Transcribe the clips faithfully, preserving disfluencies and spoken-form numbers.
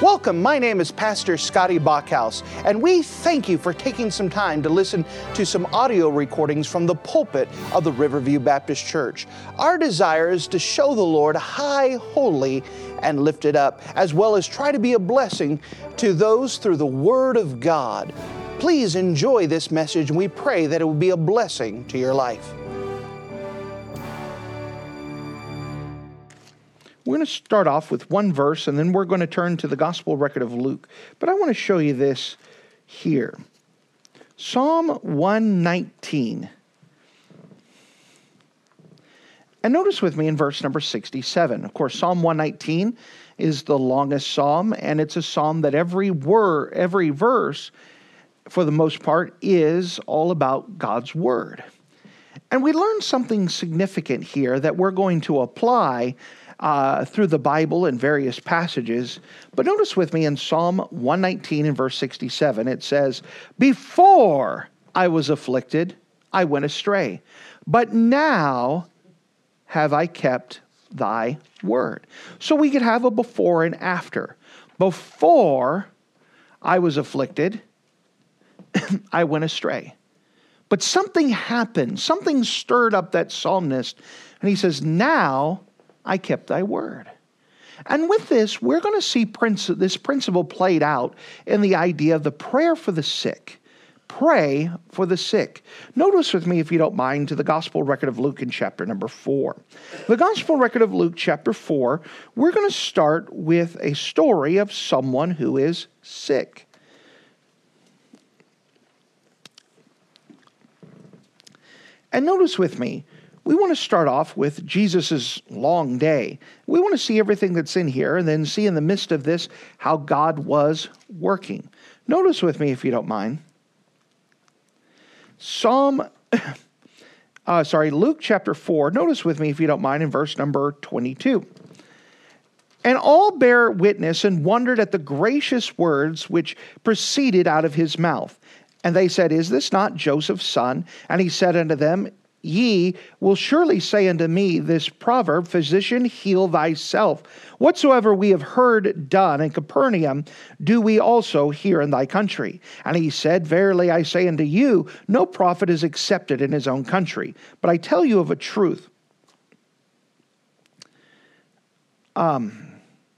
Welcome, my name is Pastor Scotty Bachhaus, and we thank you for taking some time to listen to some audio recordings from the pulpit of the Riverview Baptist Church. Our desire is to show the Lord high, holy, and lifted up, as well as try to be a blessing to those through the Word of God. Please enjoy this message, and we pray that it will be a blessing to your life. We're going to start off with one verse, and then we're going to turn to the Gospel record of Luke. But I want to show you this here. Psalm one nineteen. And notice with me in verse number sixty-seven. Of course, Psalm one nineteen is the longest psalm, and it's a psalm that every word, every verse, for the most part, is all about God's Word. And we learn something significant here that we're going to apply Uh, through the Bible in various passages. But notice with me in Psalm one nineteen and verse sixty-seven, it says, "Before I was afflicted, I went astray, but now have I kept thy word." So we could have a before and after. Before I was afflicted, I went astray. But something happened. Something stirred up that psalmist. And he says, now I kept thy word. And with this, we're going to see princi- this principle played out in the idea of the prayer for the sick. Pray for the sick. Notice with me, if you don't mind, to the Gospel record of Luke in chapter number four. The Gospel record of Luke chapter four, we're going to start with a story of someone who is sick. And notice with me, we want to start off with Jesus' long day. We want to see everything that's in here and then see in the midst of this how God was working. Notice with me, if you don't mind, Psalm, uh, sorry, Luke chapter four. Notice with me, if you don't mind, in verse number twenty-two. "And all bare witness and wondered at the gracious words which proceeded out of his mouth. And they said, Is this not Joseph's son? And he said unto them, Ye will surely say unto me this proverb, Physician, heal thyself. Whatsoever we have heard done in Capernaum, do we also here in thy country. And he said, Verily I say unto you, no prophet is accepted in his own country. But I tell you of a truth, um,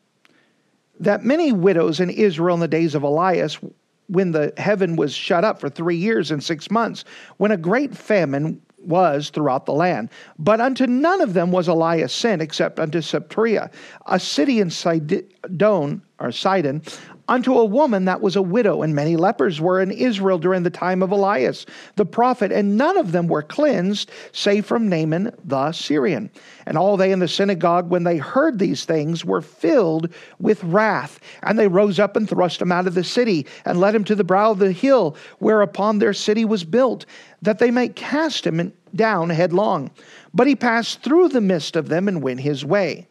that many widows in Israel in the days of Elias, when the heaven was shut up for three years and six months, when a great famine was throughout the land. But unto none of them was Elias sent, except unto Sarepta, a city in Sidon, or Sidon, unto a woman that was a widow, and many lepers were in Israel during the time of Elias the prophet, and none of them were cleansed, save from Naaman the Syrian. And all they in the synagogue, when they heard these things, were filled with wrath. And they rose up and thrust him out of the city, and led him to the brow of the hill, whereupon their city was built, that they might cast him down headlong. But he passed through the midst of them and went his way.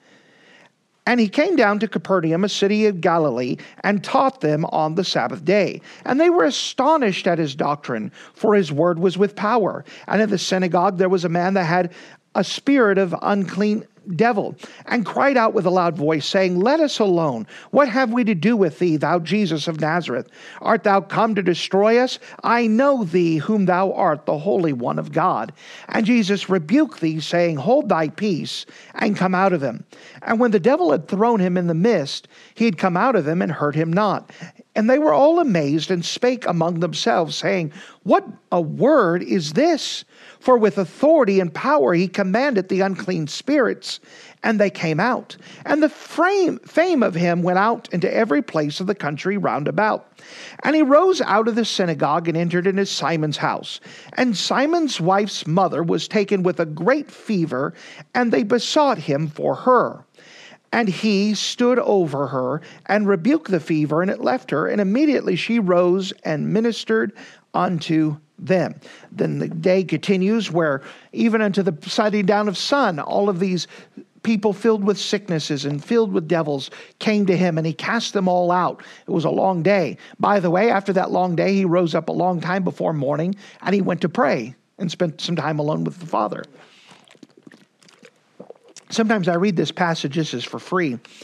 And he came down to Capernaum, a city of Galilee, and taught them on the Sabbath day. And they were astonished at his doctrine, for his word was with power. And in the synagogue there was a man that had a spirit of unclean devil, and cried out with a loud voice, saying, Let us alone. What have we to do with thee, thou Jesus of Nazareth? Art thou come to destroy us? I know thee, whom thou art, the Holy One of God. And Jesus rebuked thee, saying, Hold thy peace, and come out of him. And when the devil had thrown him in the midst, he had come out of him and hurt him not. And they were all amazed and spake among themselves, saying, What a word is this? For with authority and power he commanded the unclean spirits, and they came out. And the fame, fame of him went out into every place of the country round about. And he rose out of the synagogue and entered into Simon's house. And Simon's wife's mother was taken with a great fever, and they besought him for her. And he stood over her and rebuked the fever, and it left her. And immediately she rose and ministered unto them. Then the day continues where even unto the setting down of sun, all of these people filled with sicknesses and filled with devils came to him, and he cast them all out. It was a long day. By the way, after that long day, he rose up a long time before morning, and he went to pray and spent some time alone with the Father. Sometimes I read this passage, this is for free,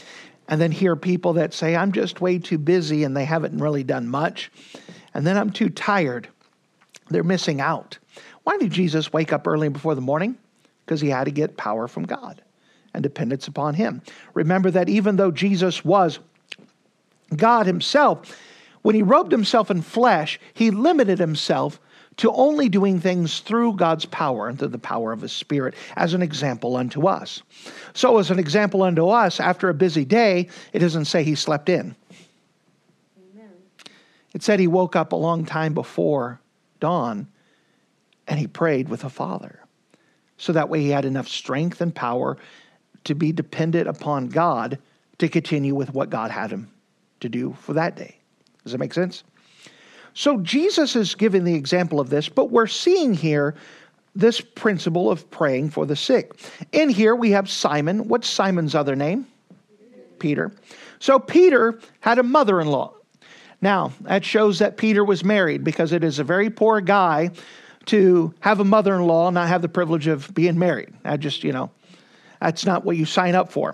and then hear people that say, I'm just way too busy and they haven't really done much. And then I'm too tired. They're missing out. Why did Jesus wake up early before the morning? Because he had to get power from God and dependence upon him. Remember that even though Jesus was God himself, when he robed himself in flesh, he limited himself to only doing things through God's power and through the power of his Spirit as an example unto us. So as an example unto us, after a busy day, it doesn't say he slept in. Amen. It said he woke up a long time before dawn and he prayed with the Father. So that way he had enough strength and power to be dependent upon God to continue with what God had him to do for that day. Does that make sense? So Jesus is giving the example of this, but we're seeing here this principle of praying for the sick. In here we have Simon. What's Simon's other name? Peter. So Peter had a mother-in-law. Now, that shows that Peter was married, because it is a very poor guy to have a mother-in-law and not have the privilege of being married. I just, you know, that's not what you sign up for.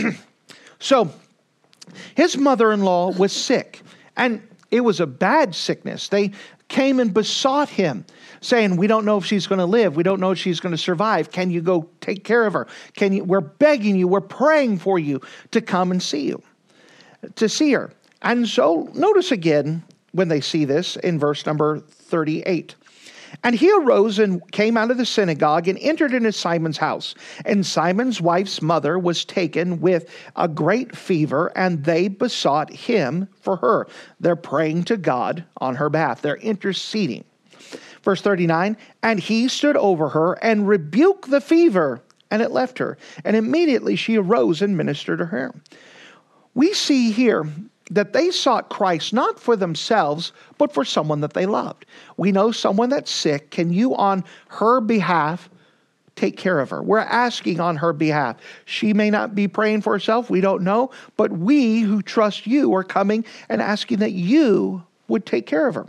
So his mother-in-law was sick, and it was a bad sickness. They came and besought him, saying, we don't know if she's going to live. We don't know if she's going to survive. Can you go take care of her? Can you? We're begging you. We're praying for you to come and see you, to see her. And so notice again when they see this in verse number thirty-eight. And he arose and came out of the synagogue and entered into Simon's house. And Simon's wife's mother was taken with a great fever, and they besought him for her. They're praying to God on her behalf. They're interceding. Verse thirty-nine, and he stood over her and rebuked the fever, and it left her. And immediately she arose and ministered to her. We see here that they sought Christ not for themselves, but for someone that they loved. We know someone that's sick. Can you, on her behalf, take care of her? We're asking on her behalf. She may not be praying for herself. We don't know. But we who trust you are coming and asking that you would take care of her.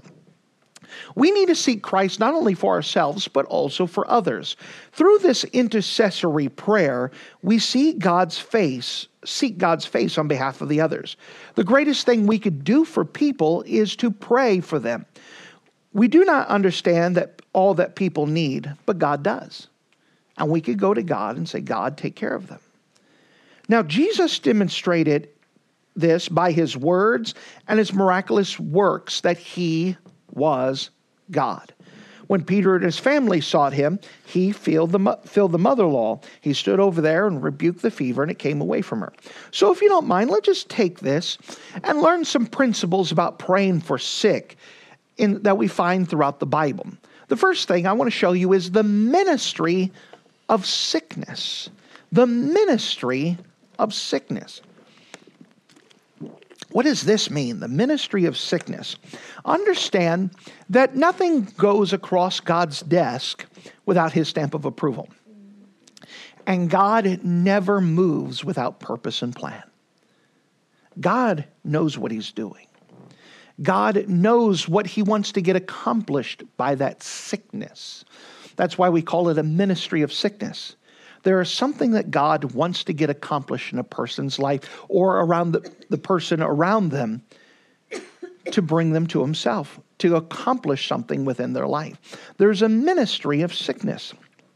We need to seek Christ not only for ourselves, but also for others. Through this intercessory prayer, we see God's face, seek God's face on behalf of the others. The greatest thing we could do for people is to pray for them. We do not understand that all that people need, but God does. And we could go to God and say, God, take care of them. Now, Jesus demonstrated this by his words and his miraculous works, that he was God. When Peter and his family sought him, he filled the, filled the mother-in-law. He stood over there and rebuked the fever, and it came away from her. So if you don't mind, let's just take this and learn some principles about praying for sick in, that we find throughout the Bible. The first thing I want to show you is the ministry of sickness. The ministry of sickness. What does this mean? The ministry of sickness. Understand that nothing goes across God's desk without his stamp of approval. And God never moves without purpose and plan. God knows what he's doing. God knows what he wants to get accomplished by that sickness. That's why we call it a ministry of sickness. There is something that God wants to get accomplished in a person's life or around the, the person around them to bring them to himself, to accomplish something within their life. There's a ministry of sickness.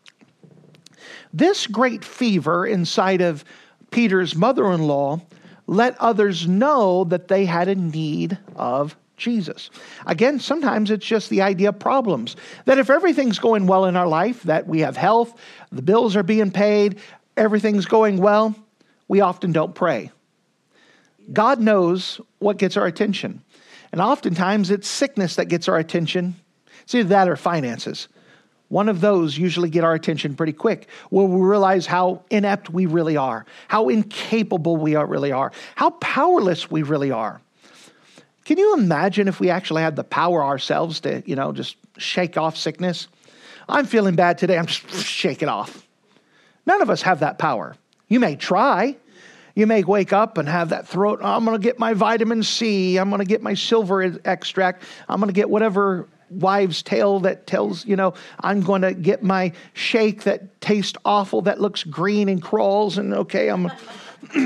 This great fever inside of Peter's mother-in-law let others know that they had a need of Jesus. Again, sometimes it's just the idea of problems. That if everything's going well in our life, that we have health, the bills are being paid, everything's going well, we often don't pray. God knows what gets our attention. And oftentimes it's sickness that gets our attention. It's either that or finances. One of those usually get our attention pretty quick, where we realize how inept we really are, how incapable we are, really are, how powerless we really are. Can you imagine if we actually had the power ourselves to, you know, just shake off sickness? I'm feeling bad today. I'm just shake it off. None of us have that power. You may try. You may wake up and have that throat. Oh, I'm going to get my vitamin C. I'm going to get my silver extract. I'm going to get whatever wives' tale that tells, you know, I'm going to get my shake that tastes awful, that looks green and crawls. And okay, I'm,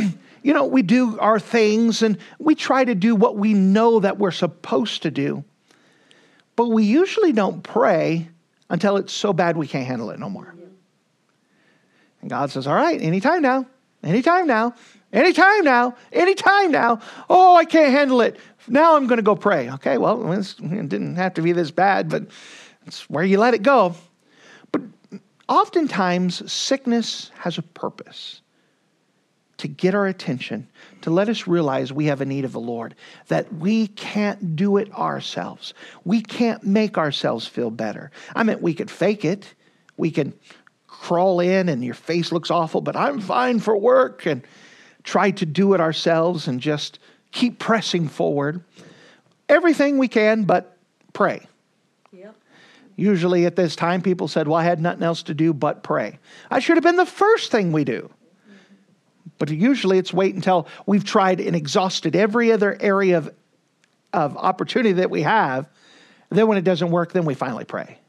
you know, we do our things and we try to do what we know that we're supposed to do. But we usually don't pray until it's so bad we can't handle it no more. And God says, all right, anytime now, anytime now, anytime now, anytime now. Oh, I can't handle it. Now I'm going to go pray. Okay, well, it didn't have to be this bad, but it's where you let it go. But oftentimes, sickness has a purpose to get our attention, to let us realize we have a need of the Lord, that we can't do it ourselves. We can't make ourselves feel better. I mean, we could fake it. We can crawl in and your face looks awful, but I'm fine for work, and try to do it ourselves and just keep pressing forward. Everything we can, but pray. Yep. Usually at this time, people said, well, I had nothing else to do but pray. I should have been the first thing we do. But usually it's wait until we've tried and exhausted every other area of, of opportunity that we have. Then when it doesn't work, then we finally pray.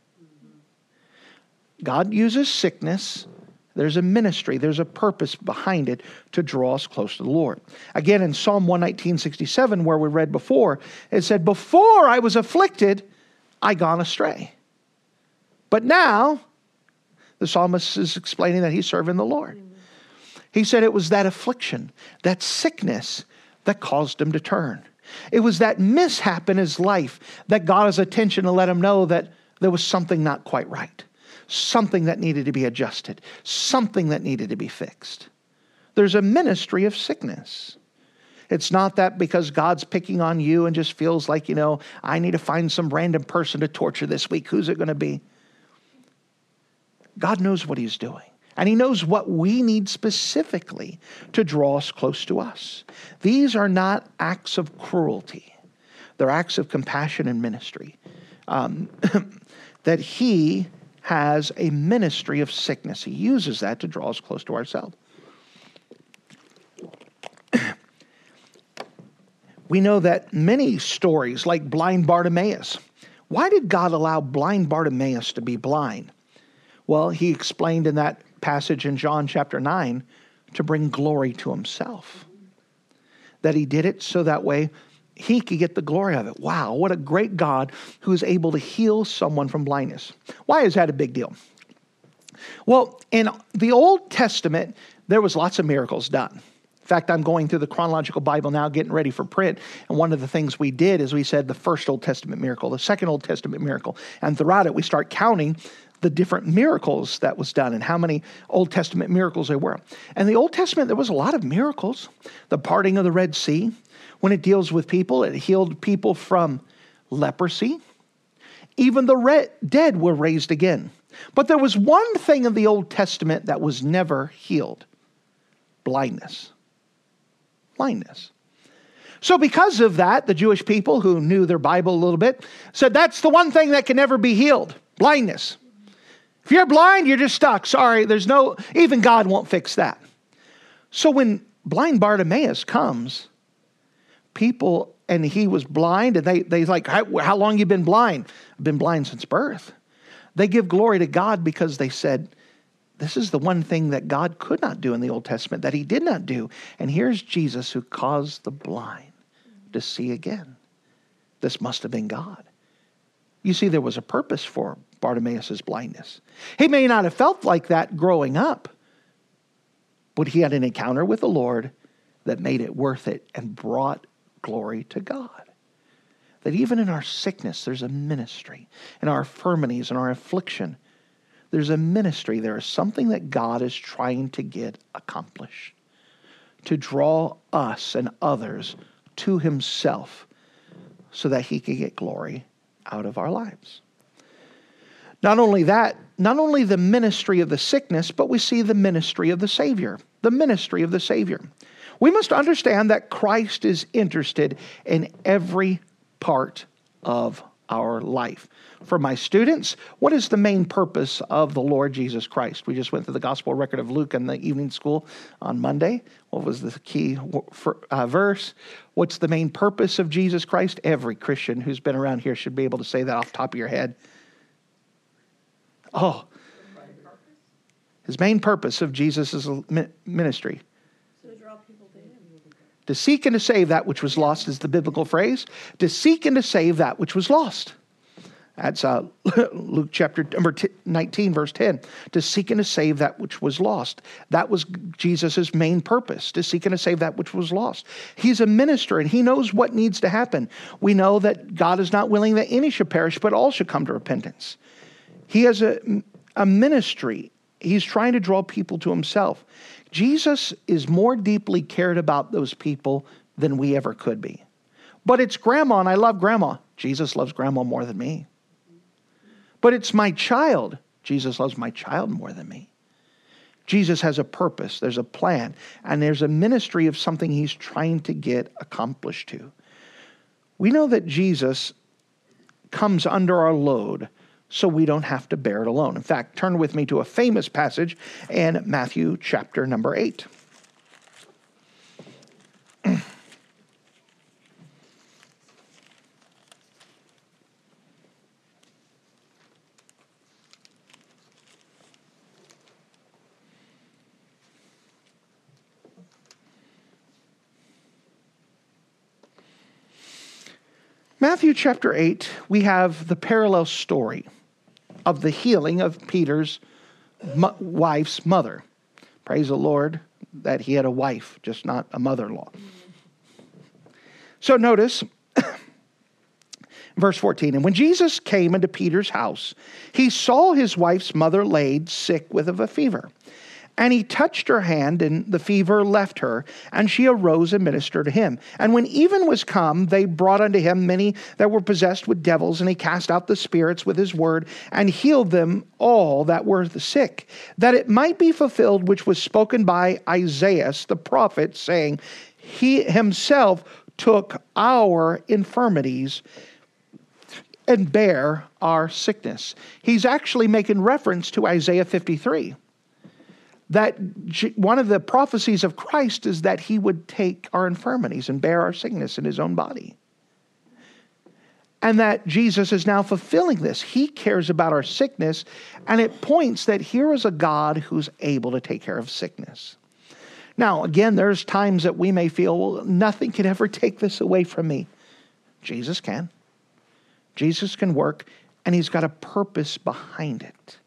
God uses sickness. There's a ministry. There's a purpose behind it to draw us close to the Lord. Again, in Psalm one nineteen, sixty-seven, where we read before, it said, before I was afflicted, I gone astray. But now, the psalmist is explaining that he's serving the Lord. He said it was that affliction, that sickness that caused him to turn. It was that mishap in his life that got his attention to let him know that there was something not quite right. Something that needed to be adjusted. Something that needed to be fixed. There's a ministry of sickness. It's not that because God's picking on you and just feels like, you know, I need to find some random person to torture this week. Who's it going to be? God knows what he's doing. And he knows what we need specifically to draw us close to us. These are not acts of cruelty. They're acts of compassion and ministry. Um, that he has a ministry of sickness. He uses that to draw us close to ourselves. We know that many stories like blind Bartimaeus. Why did God allow blind Bartimaeus to be blind? Well, he explained in that passage in John chapter nine to bring glory to himself. That he did it so that way he could get the glory of it. Wow, what a great God who is able to heal someone from blindness. Why is that a big deal? Well, in the Old Testament, there was lots of miracles done. In fact, I'm going through the chronological Bible now, getting ready for print. And one of the things we did is we said the first Old Testament miracle, the second Old Testament miracle. And throughout it, we start counting the different miracles that was done and how many Old Testament miracles there were. And the Old Testament, there was a lot of miracles. The parting of the Red Sea. When it deals with people, it healed people from leprosy. Even the re- dead were raised again. But there was one thing in the Old Testament that was never healed. Blindness. Blindness. So because of that, the Jewish people who knew their Bible a little bit said that's the one thing that can never be healed. Blindness. If you're blind, you're just stuck. Sorry, there's no, even God won't fix that. So when blind Bartimaeus comes, people, and he was blind, and they, they like, how, how long you been blind? I've been blind since birth. They give glory to God because they said, this is the one thing that God could not do in the Old Testament, that he did not do. And here's Jesus who caused the blind to see again. This must have been God. You see, there was a purpose for Bartimaeus' blindness. He may not have felt like that growing up, but he had an encounter with the Lord that made it worth it and brought glory to God. That even in our sickness, there's a ministry. In our infirmities and our affliction, there's a ministry. There is something that God is trying to get accomplished. To draw us and others to himself so that he can get glory out of our lives. Not only that, not only the ministry of the sickness, but we see the ministry of the Savior. The ministry of the Savior. We must understand that Christ is interested in every part of our life. For my students, what is the main purpose of the Lord Jesus Christ? We just went through the gospel record of Luke in the evening school on Monday. What was the key uh, verse? What's the main purpose of Jesus Christ? Every Christian who's been around here should be able to say that off the top of your head. Oh, his main purpose of Jesus' ministry. To draw people to him. To seek and to save that which was lost is the biblical phrase. To seek and to save that which was lost. That's uh, Luke chapter number nineteen, verse ten. To seek and to save that which was lost. That was Jesus' main purpose, to seek and to save that which was lost. He's a minister, and he knows what needs to happen. We know that God is not willing that any should perish, but all should come to repentance. He has a, a ministry. He's trying to draw people to himself. Jesus is more deeply cared about those people than we ever could be. But it's grandma, and I love grandma. Jesus loves grandma more than me. But it's my child. Jesus loves my child more than me. Jesus has a purpose. There's a plan. And there's a ministry of something he's trying to get accomplished to. We know that Jesus comes under our load so we don't have to bear it alone. In fact, turn with me to a famous passage in Matthew chapter number eight. Matthew chapter eight, we have the parallel story of the healing of Peter's mo- wife's mother. Praise the Lord that he had a wife, just not a mother-in-law. So notice, verse fourteen, and when Jesus came into Peter's house, he saw his wife's mother laid sick with of a fever. And he touched her hand, and the fever left her, and she arose and ministered to him. And when even was come, they brought unto him many that were possessed with devils, and he cast out the spirits with his word, and healed them all that were sick, that it might be fulfilled which was spoken by Isaiah the prophet, saying, he himself took our infirmities and bare our sickness. He's actually making reference to Isaiah fifty-three. That one of the prophecies of Christ is that he would take our infirmities and bear our sickness in his own body. And that Jesus is now fulfilling this. He cares about our sickness, and it points that here is a God who's able to take care of sickness. Now, again, there's times that we may feel, well, nothing can ever take this away from me. Jesus can. Jesus can work, and he's got a purpose behind it.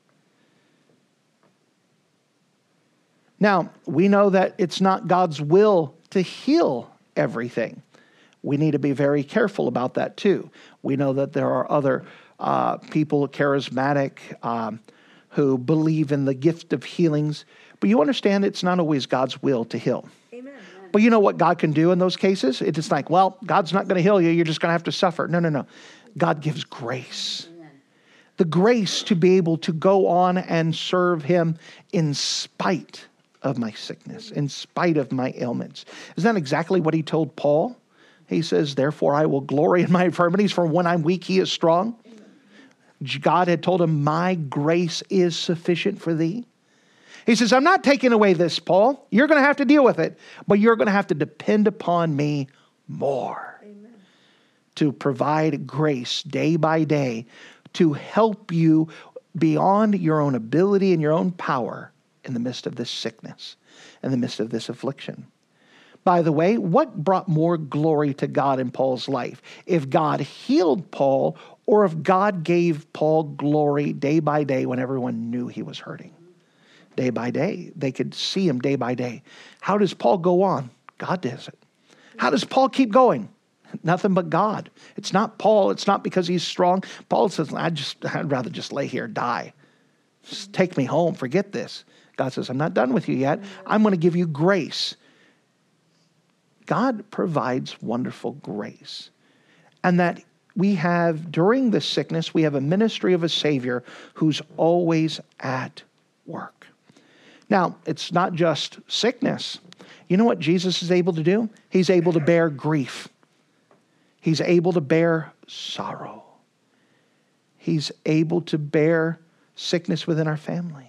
Now, we know that it's not God's will to heal everything. We need to be very careful about that too. We know that there are other uh, people, charismatic, um, who believe in the gift of healings. But you understand it's not always God's will to heal. Amen. But you know what God can do in those cases? It's like, well, God's not going to heal you. You're just going to have to suffer. No, no, no. God gives grace. Amen. The grace to be able to go on and serve him in spite of my sickness, in spite of my ailments. Isn't that exactly what he told Paul? He says, therefore I will glory in my infirmities, for when I'm weak, he is strong. God had told him, my grace is sufficient for thee. He says, I'm not taking away this, Paul. You're going to have to deal with it, but you're going to have to depend upon me more. Amen. To provide grace day by day to help you beyond your own ability and your own power in the midst of this sickness, in the midst of this affliction. By the way, what brought more glory to God in Paul's life? If God healed Paul, or if God gave Paul glory day by day when everyone knew he was hurting? Day by day. They could see him day by day. How does Paul go on? God does it. How does Paul keep going? Nothing but God. It's not Paul. It's not because he's strong. Paul says, I just, I'd rather just lay here, die. Just take me home. Forget this. God says, I'm not done with you yet. I'm going to give you grace. God provides wonderful grace. And that we have, during the sickness, we have a ministry of a Savior who's always at work. Now, it's not just sickness. You know what Jesus is able to do? He's able to bear grief. He's able to bear sorrow. He's able to bear sickness within our family.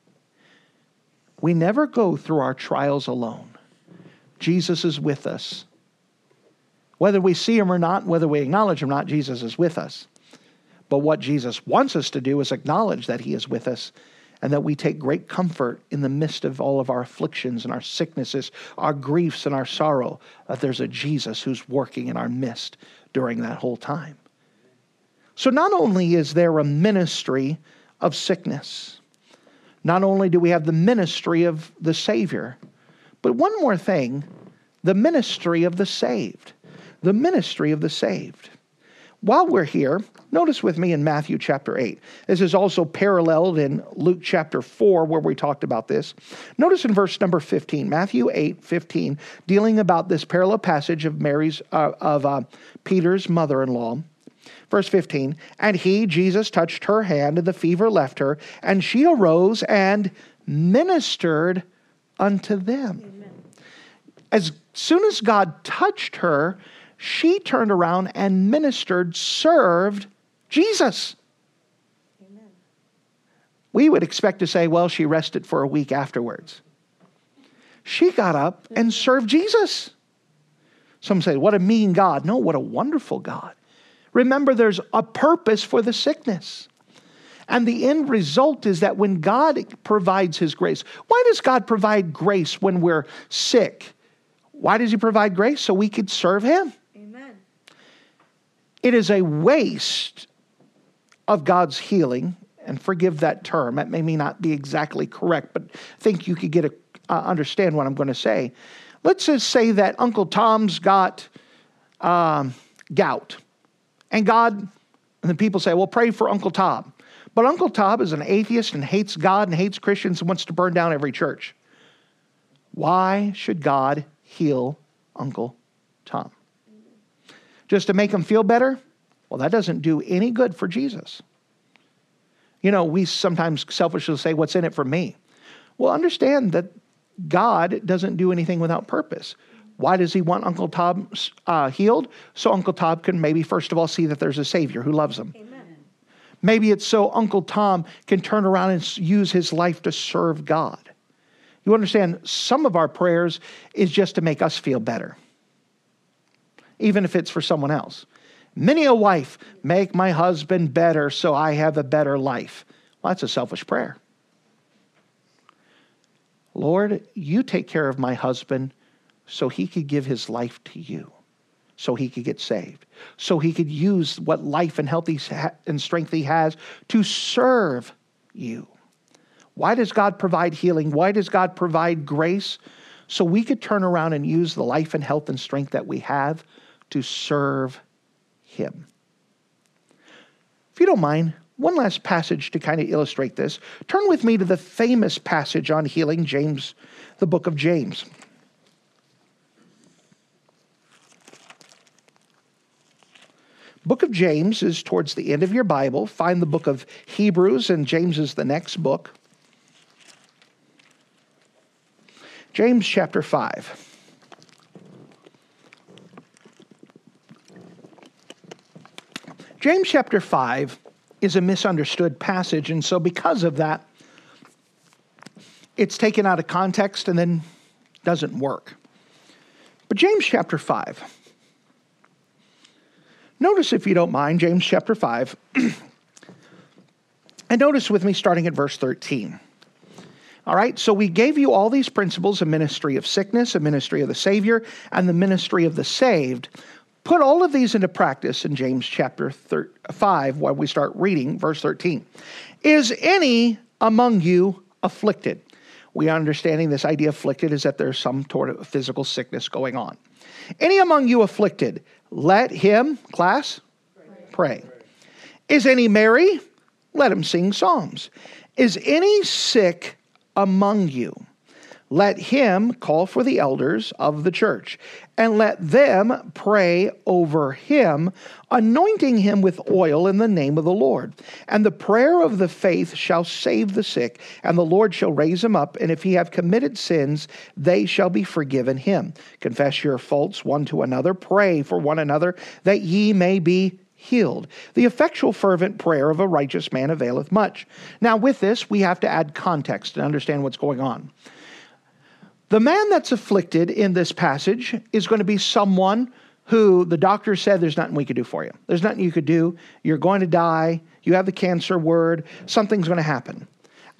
We never go through our trials alone. Jesus is with us. Whether we see him or not, whether we acknowledge him or not, Jesus is with us. But what Jesus wants us to do is acknowledge that he is with us and that we take great comfort in the midst of all of our afflictions and our sicknesses, our griefs and our sorrow, that there's a Jesus who's working in our midst during that whole time. So not only is there a ministry of sickness, not only do we have the ministry of the Savior, but one more thing, the ministry of the saved. The ministry of the saved. While we're here, notice with me in Matthew chapter eight. This is also paralleled in Luke chapter four, where we talked about this. Notice in verse number fifteen, Matthew eight fifteen, dealing about this parallel passage of Mary's uh, of uh, Peter's mother-in-law. Verse fifteen, and he, Jesus, touched her hand, and the fever left her, and she arose and ministered unto them. Amen. As soon as God touched her, she turned around and ministered, served Jesus. Amen. We would expect to say, well, she rested for a week afterwards. She got up and served Jesus. Some say, what a mean God. No, what a wonderful God. Remember, there's a purpose for the sickness. And the end result is that when God provides His grace, why does God provide grace when we're sick? Why does He provide grace? So we could serve Him. Amen. It is a waste of God's healing, and forgive that term, that may not be exactly correct, but I think you could get a, uh, understand what I'm going to say. Let's just say that Uncle Tom's got um, gout. And God, and the people say, well, pray for Uncle Tom. But Uncle Tom is an atheist and hates God and hates Christians and wants to burn down every church. Why should God heal Uncle Tom? Just to make him feel better? Well, that doesn't do any good for Jesus. You know, we sometimes selfishly say, what's in it for me? Well, understand that God doesn't do anything without purpose. Why does He want Uncle Tom uh, healed? So Uncle Tom can maybe first of all see that there's a Savior who loves him. Amen. Maybe it's so Uncle Tom can turn around and use his life to serve God. You understand, some of our prayers is just to make us feel better, even if it's for someone else. Many a wife, make my husband better so I have a better life. Well, that's a selfish prayer. Lord, you take care of my husband so he could give his life to you, so he could get saved, so he could use what life and health and strength he has to serve you. Why does God provide healing? Why does God provide grace? So we could turn around and use the life and health and strength that we have to serve Him. If you don't mind, one last passage to kind of illustrate this. Turn with me to the famous passage on healing, James, the book of James. Book of James is towards the end of your Bible. Find the book of Hebrews, and James is the next book. James chapter five. James chapter five is a misunderstood passage, and so because of that, it's taken out of context and then doesn't work. But James chapter five. Notice, if you don't mind, James chapter five. And notice with me starting at verse thirteen. All right, so we gave you all these principles, a ministry of sickness, a ministry of the Savior, and the ministry of the saved. Put all of these into practice in James chapter five, while we start reading verse thirteen. Is any among you afflicted? We are understanding this idea of afflicted is that there's some sort of physical sickness going on. Any among you afflicted? Let him, class, pray. pray. Is any merry? Let him sing psalms. Is any sick among you? Let him call for the elders of the church, and let them pray over him, anointing him with oil in the name of the Lord. And the prayer of the faith shall save the sick, and the Lord shall raise him up, and if he have committed sins, they shall be forgiven him. Confess your faults one to another, pray for one another, that ye may be healed. The effectual fervent prayer of a righteous man availeth much. Now with this, we have to add context and understand what's going on. The man that's afflicted in this passage is going to be someone who the doctor said there's nothing we could do for you. There's nothing you could do. You're going to die. You have the cancer word. Something's going to happen.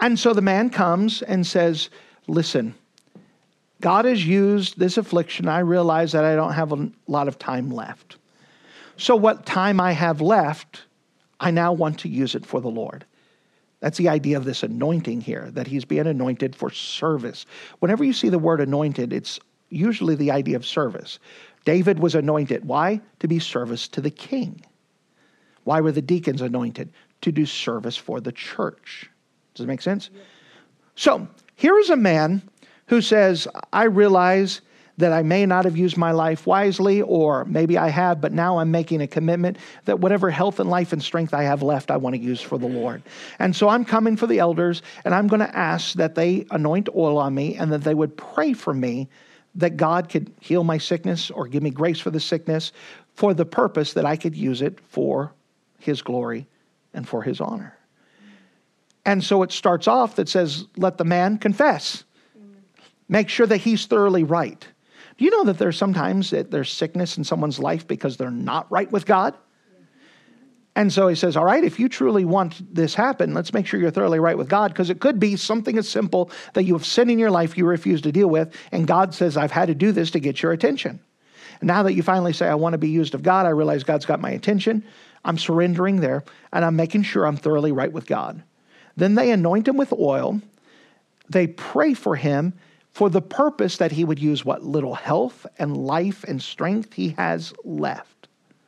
And so the man comes and says, listen, God has used this affliction. I realize that I don't have a lot of time left. So what time I have left, I now want to use it for the Lord. That's the idea of this anointing here, that he's being anointed for service. Whenever you see the word anointed, it's usually the idea of service. David was anointed. Why? To be service to the king. Why were the deacons anointed? To do service for the church. Does it make sense? Yeah. So here is a man who says, I realize that I may not have used my life wisely, or maybe I have, but now I'm making a commitment that whatever health and life and strength I have left, I want to use for the Lord. And so I'm coming for the elders, and I'm going to ask that they anoint oil on me and that they would pray for me that God could heal my sickness or give me grace for the sickness for the purpose that I could use it for his glory and for his honor. And so it starts off that says, let the man confess. Make sure that he's thoroughly right. Do you know that there's sometimes that there's sickness in someone's life because they're not right with God? And so he says, all right, if you truly want this happen, let's make sure you're thoroughly right with God, because it could be something as simple that you have sin in your life you refuse to deal with, and God says, I've had to do this to get your attention. And now that you finally say, I want to be used of God, I realize God's got my attention, I'm surrendering there, and I'm making sure I'm thoroughly right with God. Then they anoint him with oil. They pray for him for the purpose that he would use what little health and life and strength he has left,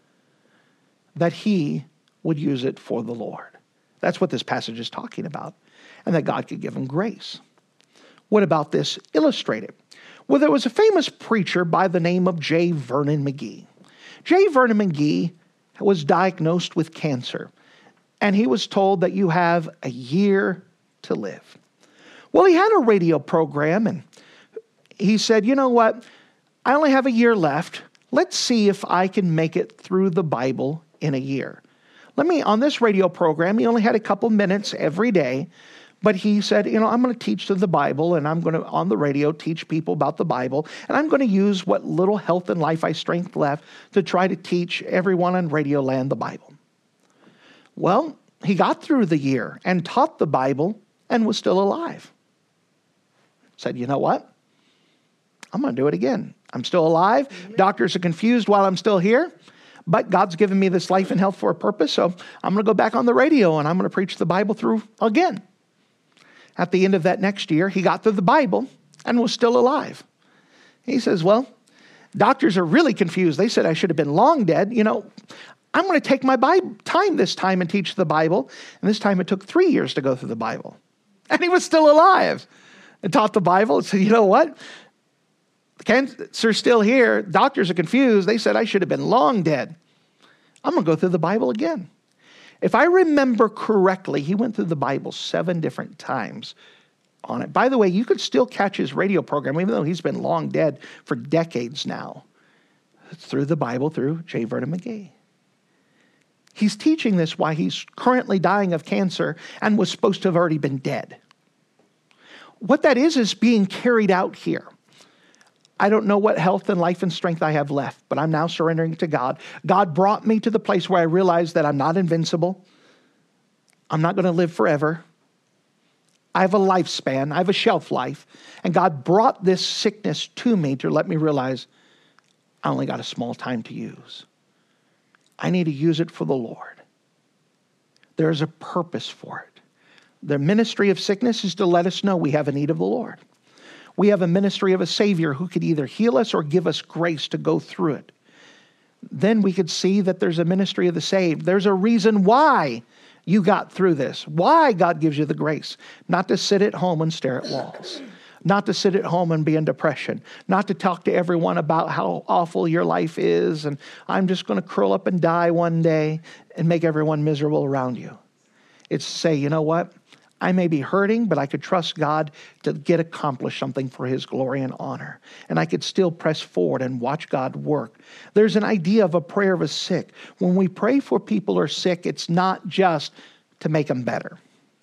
that he would use it for the Lord. That's what this passage is talking about, and that God could give him grace. What about this illustrated? Well, there was a famous preacher by the name of J. Vernon McGee. J. Vernon McGee was diagnosed with cancer, and he was told that you have a year to live. Well, he had a radio program, and he said, you know what? I only have a year left. Let's see if I can make it through the Bible in a year. Let me, on this radio program, he only had a couple minutes every day, but he said, you know, I'm going to teach to the Bible, and I'm going to, on the radio, teach people about the Bible, and I'm going to use what little health and life I strength left to try to teach everyone on Radio Land the Bible. Well, he got through the year and taught the Bible and was still alive. Said, you know what? I'm going to do it again. I'm still alive. Doctors are confused while I'm still here, but God's given me this life and health for a purpose, so I'm going to go back on the radio and I'm going to preach the Bible through again. At the end of that next year, he got through the Bible and was still alive. He says, well, doctors are really confused. They said I should have been long dead. You know, I'm going to take my Bible time this time and teach the Bible. And this time it took three years to go through the Bible. And he was still alive and taught the Bible and said, you know what? The cancer's still here. Doctors are confused. They said I should have been long dead. I'm going to go through the Bible again. If I remember correctly, he went through the Bible seven different times on it. By the way, you could still catch his radio program, even though he's been long dead for decades now. It's through the Bible, through J. Vernon McGee. He's teaching this while he's currently dying of cancer and was supposed to have already been dead. What that is, is being carried out here. I don't know what health and life and strength I have left, but I'm now surrendering to God. God brought me to the place where I realized that I'm not invincible. I'm not going to live forever. I have a lifespan. I have a shelf life. And God brought this sickness to me to let me realize I only got a small time to use. I need to use it for the Lord. There is a purpose for it. The ministry of sickness is to let us know we have a need of the Lord. We have a ministry of a Savior who could either heal us or give us grace to go through it. Then we could see that there's a ministry of the saved. There's a reason why you got through this, why God gives you the grace, not to sit at home and stare at walls, not to sit at home and be in depression, not to talk to everyone about how awful your life is and I'm just going to curl up and die one day and make everyone miserable around you. It's to say, you know what? I may be hurting, but I could trust God to get accomplished something for his glory and honor. And I could still press forward and watch God work. There's an idea of a prayer of a sick. When we pray for people who are sick, it's not just to make them better.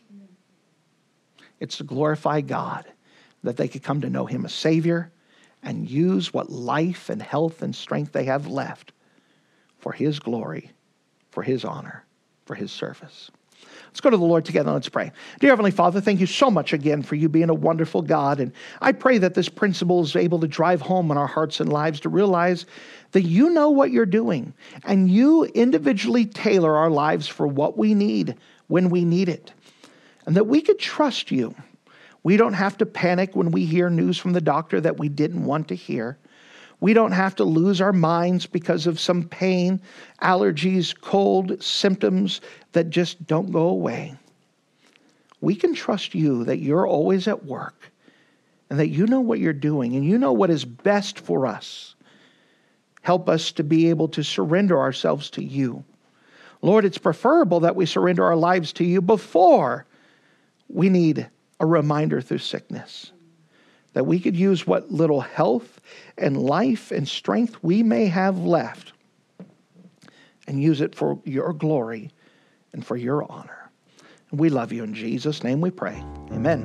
It's to glorify God, that they could come to know him as Savior and use what life and health and strength they have left for his glory, for his honor, for his service. Let's go to the Lord together. Let's pray. Dear Heavenly Father, thank you so much again for you being a wonderful God. And I pray that this principle is able to drive home in our hearts and lives to realize that you know what you're doing and you individually tailor our lives for what we need when we need it. And that we could trust you. We don't have to panic when we hear news from the doctor that we didn't want to hear. We don't have to lose our minds because of some pain, allergies, cold, symptoms that just don't go away. We can trust you that you're always at work and that you know what you're doing and you know what is best for us. Help us to be able to surrender ourselves to you. Lord, it's preferable that we surrender our lives to you before we need a reminder through sickness. That we could use what little health and life and strength we may have left and use it for your glory and for your honor. And we love you. In Jesus' name we pray. Amen.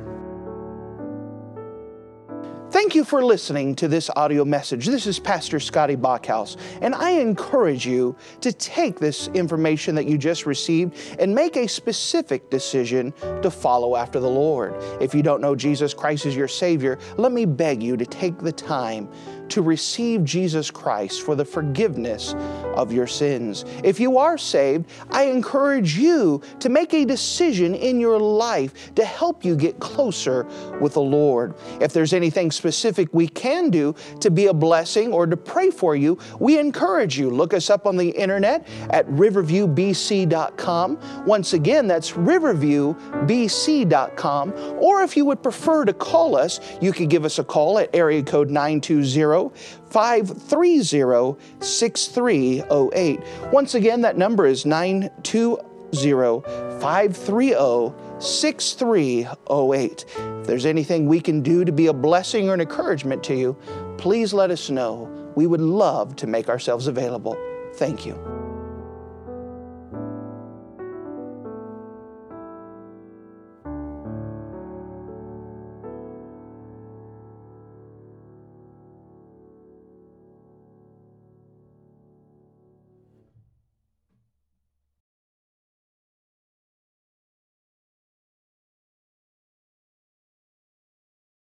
Thank you for listening to this audio message. This is Pastor Scotty Bachhaus, and I encourage you to take this information that you just received and make a specific decision to follow after the Lord. If you don't know Jesus Christ as your Savior, let me beg you to take the time to receive Jesus Christ for the forgiveness of your sins. If you are saved, I encourage you to make a decision in your life to help you get closer with the Lord. If there's anything specific we can do to be a blessing or to pray for you, we encourage you. Look us up on the internet at riverview b c dot com. Once again, that's riverview b c dot com. Or if you would prefer to call us, you could give us a call at area code nine two zero, five three zero, six three zero eight. Once again, that number is nine two zero, five three zero, six three zero eight. If there's anything we can do to be a blessing or an encouragement to you, please let us know. We would love to make ourselves available. Thank you.